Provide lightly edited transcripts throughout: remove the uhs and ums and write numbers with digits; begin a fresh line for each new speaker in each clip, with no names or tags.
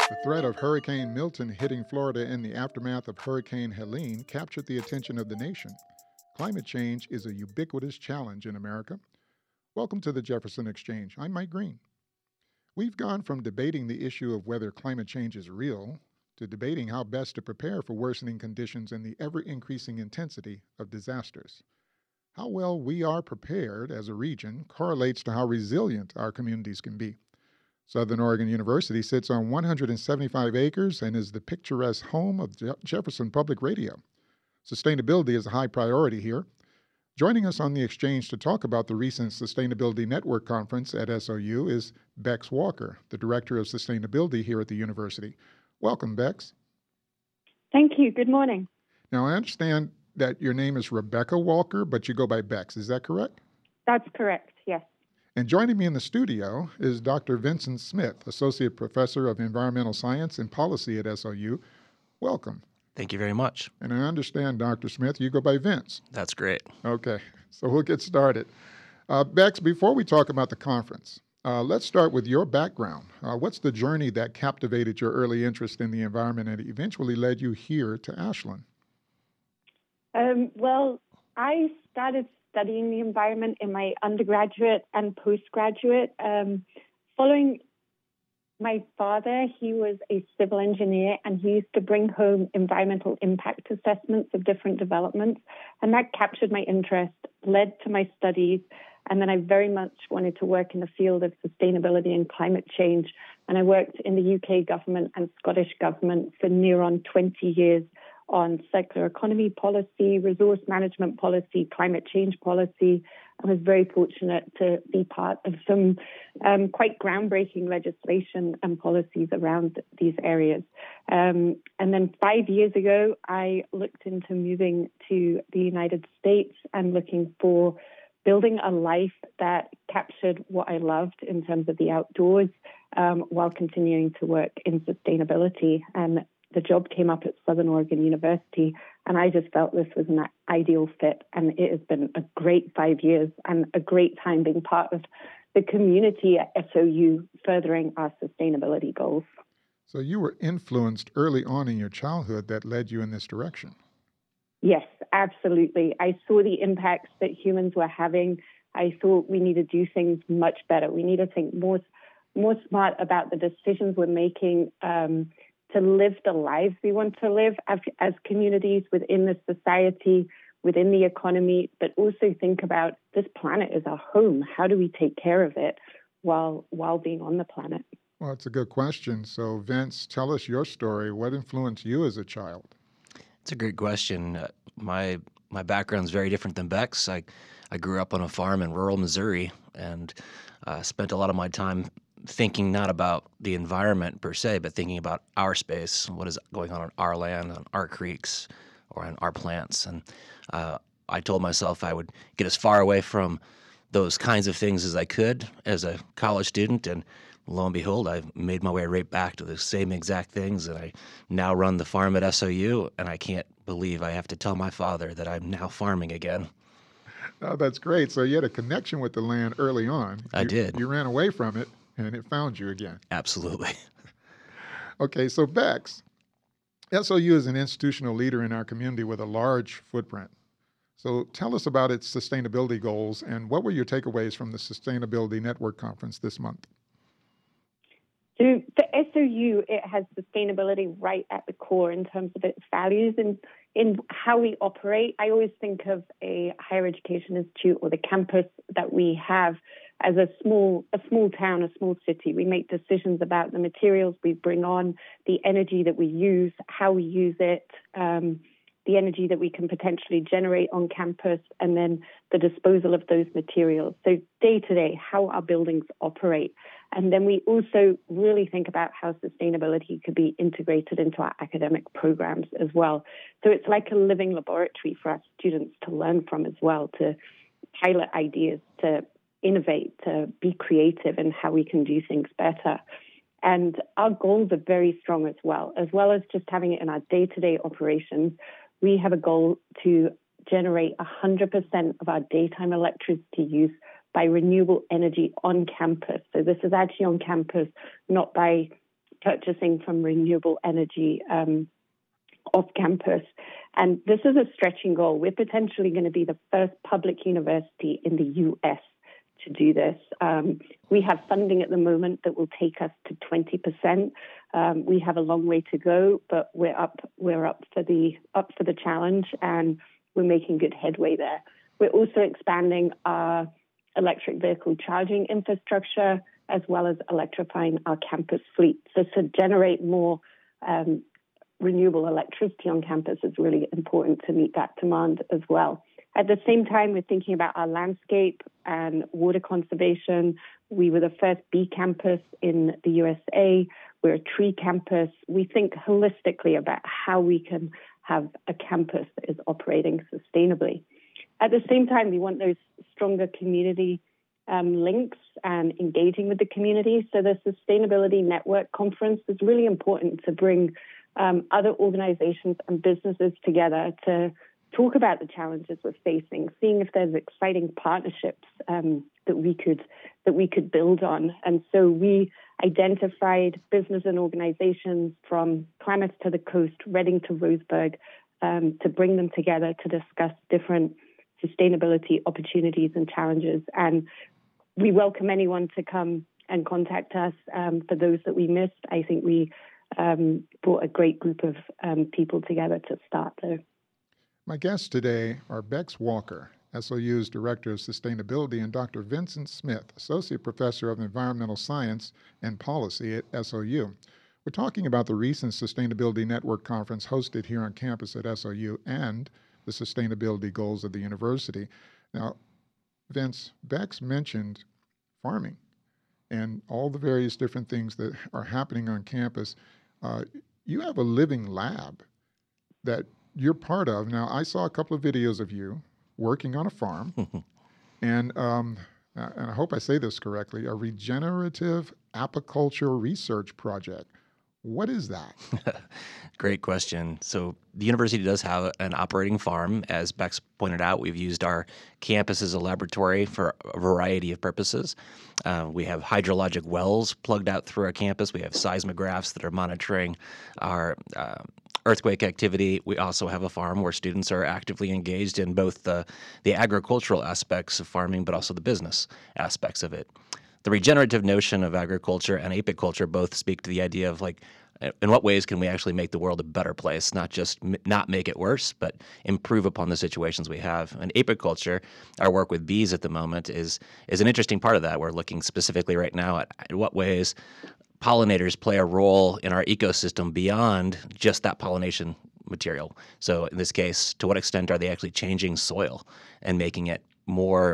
The threat of Hurricane Milton hitting Florida in the aftermath of Hurricane Helene captured the attention of the nation. Climate change is a ubiquitous challenge in America. Welcome to the Jefferson Exchange. I'm Mike Green. We've gone from debating the issue of whether climate change is real to debating how best to prepare for worsening conditions and the ever increasing intensity of disasters. How well we are prepared as a region correlates to how resilient our communities can be. Southern Oregon University sits on 175 acres and is the picturesque home of Jefferson Public Radio. Sustainability is a high priority here. Joining us on the exchange to talk about the recent Sustainability Network Conference at SOU is Bex Walker, the Director of Sustainability here at the university. Welcome, Bex.
Thank you. Good morning.
Now, I understand that your name is Rebecca Walker, but you go by Bex. Is that correct?
That's correct, yes.
And joining me in the studio is Dr. Vincent Smith, Associate Professor of Environmental Science and Policy at SOU. Welcome.
Thank you very much.
And I understand, Dr. Smith, you go by Vince.
That's great.
Okay, so we'll get started. Bex, before we talk about the conference, let's start with your background. What's the journey that captivated your early interest in the environment and eventually led you here to Ashland?
Well, I started studying the environment in my undergraduate and postgraduate. Following my father, he was a civil engineer, and he used to bring home environmental impact assessments of different developments. And that captured my interest, led to my studies. And then I very much wanted to work in the field of sustainability and climate change. And I worked in the UK government and Scottish government for near on 20 years on circular economy policy, resource management policy, climate change policy. I was very fortunate to be part of some quite groundbreaking legislation and policies around these areas. And then 5 years ago, I looked into moving to the United States and looking for building a life that captured what I loved in terms of the outdoors while continuing to work in sustainability. And the job came up at Southern Oregon University, and I just felt this was an ideal fit. And it has been a great 5 years and a great time being part of the community at SOU furthering our sustainability goals.
So you were influenced early on in your childhood that led you in this direction.
Yes, absolutely. I saw the impacts that humans were having. I thought we need to do things much better. We need to think more smart about the decisions we're making to live the lives we want to live as communities within the society, within the economy, but also think about this planet is our home. How do we take care of it while being on the planet?
Well, it's a good question. So, Vince, tell us your story. What influenced you as a child?
It's a great question. My background is very different than Beck's. I grew up on a farm in rural Missouri and spent a lot of my time thinking not about the environment per se, but thinking about our space, what is going on our land, on our creeks, or on our plants. And I told myself I would get as far away from those kinds of things as I could as a college student. And lo and behold, I've made my way right back to the same exact things. And I now run the farm at SOU, and I can't believe I have to tell my father that I'm now farming again.
Oh, that's great. So you had a connection with the land early on.
I did.
You ran away from it, and it found you again.
Absolutely.
Okay, so Bex, SOU is an institutional leader in our community with a large footprint. So tell us about its sustainability goals and what were your takeaways from the Sustainability Network Conference this month?
So for SOU, it has sustainability right at the core in terms of its values and in how we operate. I always think of a higher education institute or the campus that we have as a small town, a small city. We make decisions about the materials we bring on, the energy that we use, how we use it, the energy that we can potentially generate on campus, and then the disposal of those materials. So day to day, how our buildings operate. And then we also really think about how sustainability could be integrated into our academic programs as well. So it's like a living laboratory for our students to learn from as well, to pilot ideas, to innovate, to be creative in how we can do things better. And our goals are very strong as well as just having it in our day-to-day operations. We have a goal to generate 100% of our daytime electricity use by renewable energy on campus. So this is actually on campus, not by purchasing from renewable energy off campus. And this is a stretching goal. We're potentially going to be the first public university in the U.S. to do this. We have funding at the moment that will take us to 20%. We have a long way to go, but we're up for the challenge, and we're making good headway there. We're also expanding our electric vehicle charging infrastructure as well as electrifying our campus fleet. So to generate more renewable electricity on campus is really important to meet that demand as well. At the same time, we're thinking about our landscape and water conservation. We were the first bee campus in the USA. We're a tree campus. We think holistically about how we can have a campus that is operating sustainably. At the same time, we want those stronger community links and engaging with the community. So the Sustainability Network Conference is really important to bring other organizations and businesses together to talk about the challenges we're facing, seeing if there's exciting partnerships that we could build on. And so we identified business and organizations from Klamath to the coast, Reading to Roseburg, to bring them together to discuss different sustainability opportunities and challenges. And we welcome anyone to come and contact us. For those that we missed, I think we brought a great group of people together to start there.
My guests today are Bex Walker, SOU's Director of Sustainability, and Dr. Vincent Smith, Associate Professor of Environmental Science and Policy at SOU. We're talking about the recent Sustainability Network Conference hosted here on campus at SOU and the sustainability goals of the university. Now, Vince, Bex mentioned farming and all the various different things that are happening on campus. You have a living lab that you're part of. Now, I saw a couple of videos of you working on a farm, and I hope I say this correctly, a regenerative apiculture research project. What is that?
Great question. So the university does have an operating farm. As Bex pointed out, we've used our campus as a laboratory for a variety of purposes. We have hydrologic wells plugged out through our campus. We have seismographs that are monitoring our earthquake activity. We also have a farm where students are actively engaged in both the agricultural aspects of farming, but also the business aspects of it. The regenerative notion of agriculture and apiculture both speak to the idea of, like, in what ways can we actually make the world a better place, not just not make it worse, but improve upon the situations we have. And apiculture, our work with bees at the moment, is an interesting part of that. We're looking specifically right now at in what ways pollinators play a role in our ecosystem beyond just that pollination material. So in this case, to what extent are they actually changing soil and making it more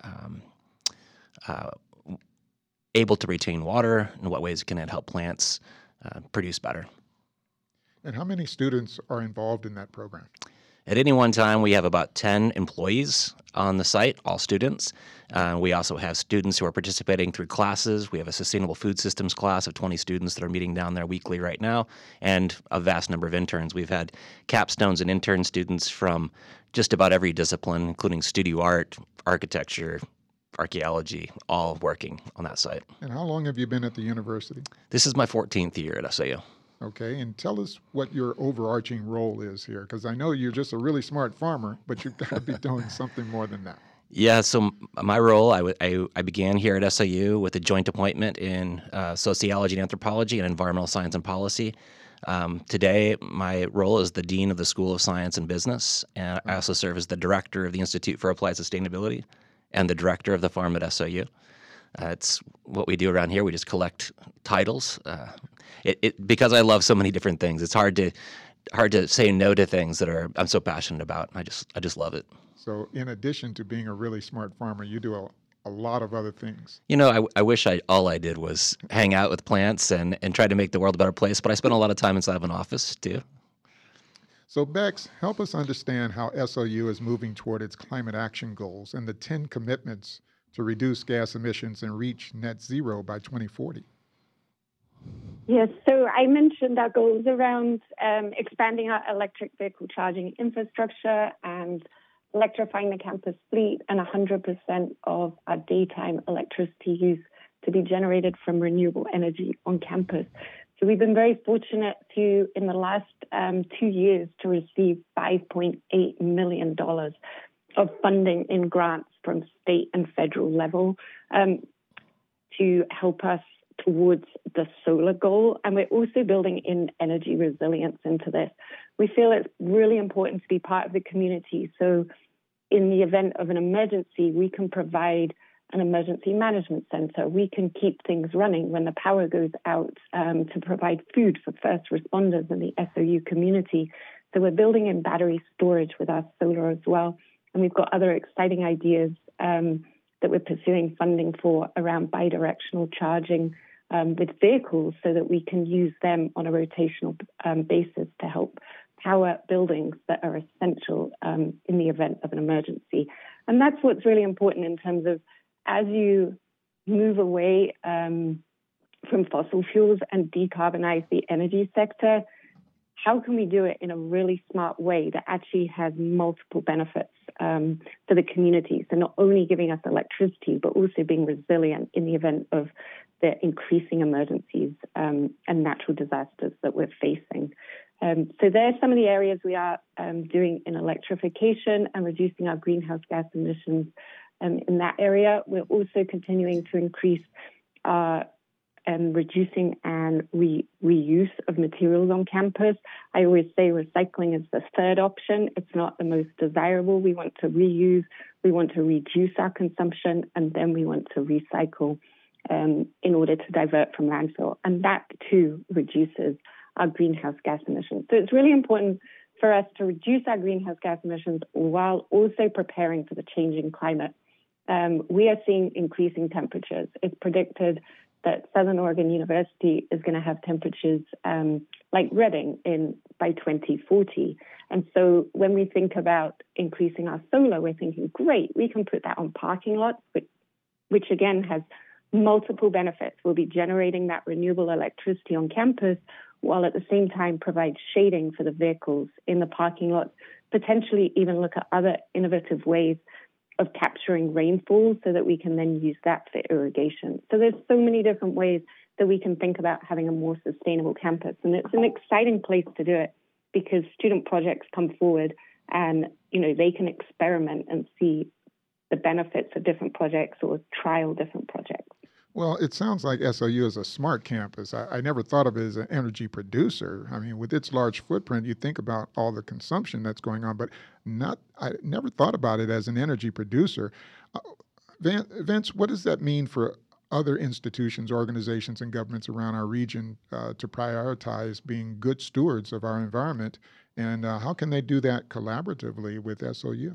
able to retain water? In what ways can it help plants produce better?
And how many students are involved in that program?
At any one time, we have about 10 employees on the site, all students. We also have students who are participating through classes. We have a sustainable food systems class of 20 students that are meeting down there weekly right now, and a vast number of interns. We've had capstones and intern students from just about every discipline, including studio art, architecture, archaeology, all working on that site.
And how long have you been at the university?
This is my 14th year at SAU.
Okay, and tell us what your overarching role is here, because I know you're just a really smart farmer, but you've got to be doing something more than that.
Yeah, so my role, I began here at SAU with a joint appointment in sociology and anthropology and environmental science and policy. Today, my role is the Dean of the School of Science and Business, and I also serve as the Director of the Institute for Applied Sustainability and the Director of the farm at SAU. It's what we do around here. We just collect titles. Because I love so many different things, it's hard to say no to things that I'm so passionate about. I just love it.
So in addition to being a really smart farmer, you do a lot of other things.
You know, I wish all I did was hang out with plants and try to make the world a better place, but I spend a lot of time inside of an office too.
So Bex, help us understand how SOU is moving toward its climate action goals and the 10 commitments to reduce gas emissions and reach net zero by 2040.
Yes, so I mentioned our goals around expanding our electric vehicle charging infrastructure and electrifying the campus fleet, and 100% of our daytime electricity use to be generated from renewable energy on campus. So we've been very fortunate to, in the last 2 years, to receive $5.8 million of funding in grants from state and federal level to help us towards the solar goal. And we're also building in energy resilience into this. We feel it's really important to be part of the community. So in the event of an emergency, we can provide an emergency management center. We can keep things running when the power goes out to provide food for first responders in the SOU community. So we're building in battery storage with our solar as well. And we've got other exciting ideas that we're pursuing funding for around bidirectional charging with vehicles so that we can use them on a rotational basis to help power buildings that are essential in the event of an emergency. And that's what's really important in terms of as you move away from fossil fuels and decarbonize the energy sector, how can we do it in a really smart way that actually has multiple benefits for the community? So not only giving us electricity, but also being resilient in the event of the increasing emergencies and natural disasters that we're facing. So there's some of the areas we are doing in electrification and reducing our greenhouse gas emissions in that area. We're also continuing to increase reducing and reuse of materials on campus. I always say recycling is the third option. It's not the most desirable. We want to reuse, we want to reduce our consumption, and then we want to recycle in order to divert from landfill. And that too reduces our greenhouse gas emissions. So it's really important for us to reduce our greenhouse gas emissions while also preparing for the changing climate. We are seeing increasing temperatures. It's predicted that Southern Oregon University is going to have temperatures like Redding by 2040. And so when we think about increasing our solar, we're thinking, great, we can put that on parking lots, which again has multiple benefits. We'll be generating that renewable electricity on campus while at the same time provide shading for the vehicles in the parking lot, potentially even look at other innovative ways of capturing rainfall so that we can then use that for irrigation. So there's so many different ways that we can think about having a more sustainable campus. And it's an exciting place to do it because student projects come forward and, they can experiment and see the benefits of different projects or trial different projects.
Well, it sounds like SOU is a smart campus. I never thought of it as an energy producer. I mean, with its large footprint, you think about all the consumption that's going on, but I never thought about it as an energy producer. Vince, what does that mean for other institutions, organizations, and governments around our region to prioritize being good stewards of our environment? And how can they do that collaboratively with SOU?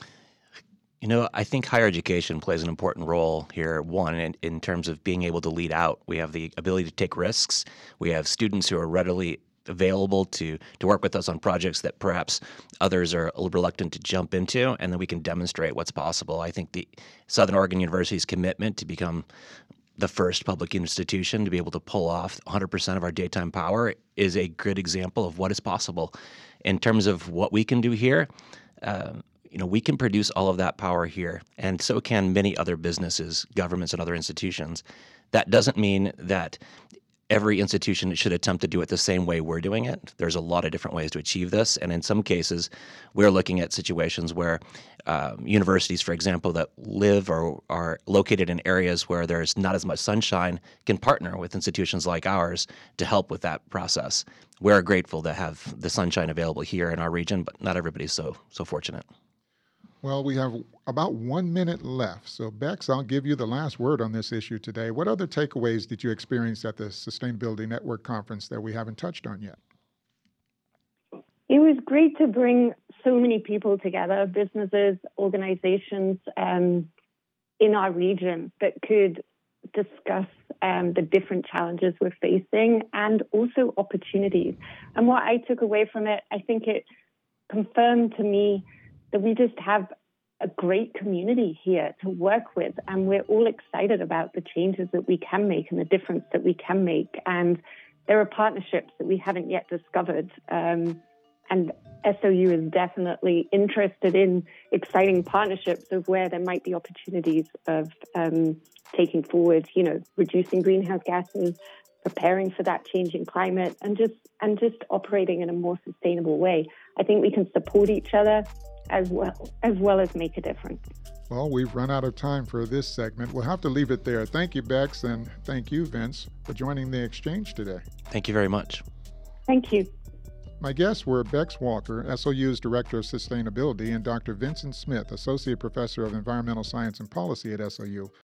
I think higher education plays an important role here. One, in terms of being able to lead out. We have the ability to take risks. We have students who are readily available to work with us on projects that perhaps others are reluctant to jump into, and then we can demonstrate what's possible. I think the Southern Oregon University's commitment to become the first public institution to be able to pull off 100% of our daytime power is a good example of what is possible. In terms of what we can do here, we can produce all of that power here, and so can many other businesses, governments, and other institutions. That doesn't mean that every institution should attempt to do it the same way we're doing it. There's a lot of different ways to achieve this, and in some cases, we're looking at situations where universities, for example, that live or are located in areas where there's not as much sunshine can partner with institutions like ours to help with that process. We're grateful to have the sunshine available here in our region, but not everybody's so fortunate.
Well, we have about 1 minute left. So, Bex, I'll give you the last word on this issue today. What other takeaways did you experience at the Sustainability Network Conference that we haven't touched on yet?
It was great to bring so many people together, businesses, organizations in our region that could discuss the different challenges we're facing and also opportunities. And what I took away from it, I think it confirmed to me that we just have a great community here to work with, and we're all excited about the changes that we can make and the difference that we can make. And there are partnerships that we haven't yet discovered. And SOU is definitely interested in exciting partnerships of where there might be opportunities of taking forward, reducing greenhouse gases, preparing for that changing climate, and just operating in a more sustainable way. I think we can support each other as well as make a difference.
Well, we've run out of time for this segment. We'll have to leave it there. Thank you, Bex, and thank you, Vince, for joining the exchange today.
Thank you very much.
Thank you.
My guests were Bex Walker, SOU's Director of Sustainability, and Dr. Vincent Smith, Associate Professor of Environmental Science and Policy at SOU.